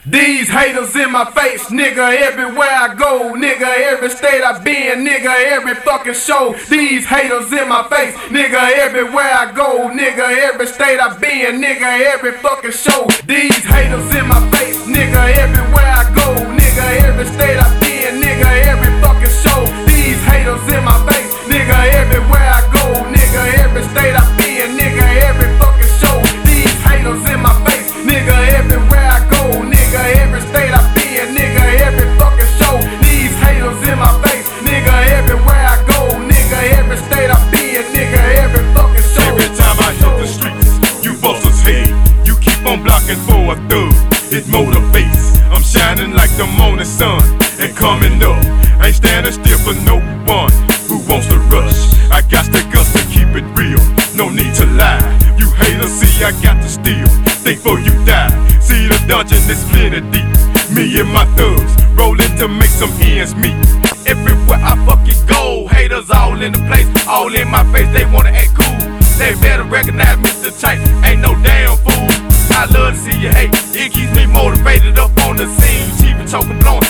These haters in my face, nigga, everywhere I go, nigga, every state I been, nigga, every fucking show. These haters in my face, nigga, everywhere I go, nigga, every state I been, nigga, every fucking show. These haters in my face, nigga, everywhere I go, nigga, every state I been, nigga, every fucking show. These haters in my face, nigga, everywhere I go, nigga, every state I been, nigga, every fucking show. These haters in my face, nigga, everywhere I go, nigga, every state I been, nigga, every fucking show. These haters in my face, nigga, everywhere I go, nigga, every state I been, nigga, every fucking show. Every time I hit the streets, you busters hate. You keep on blocking for a thug, it motivates. I'm shining like the morning sun and coming up. Ain't standing still for no one who wants to rush. I got the guts to keep it real, no need to lie. You haters see I got to steal, think before you die. See the dungeon is plenty deep. Me and my thugs rolling to make some ends meet. Everywhere I fucking go, haters all in the place, all in my face. They wanna act cool, they better recognize Mr. Tight. Ain't no damn fool. I love to see you hate, it keeps me motivated up on the scene. Cheap and choking blowing,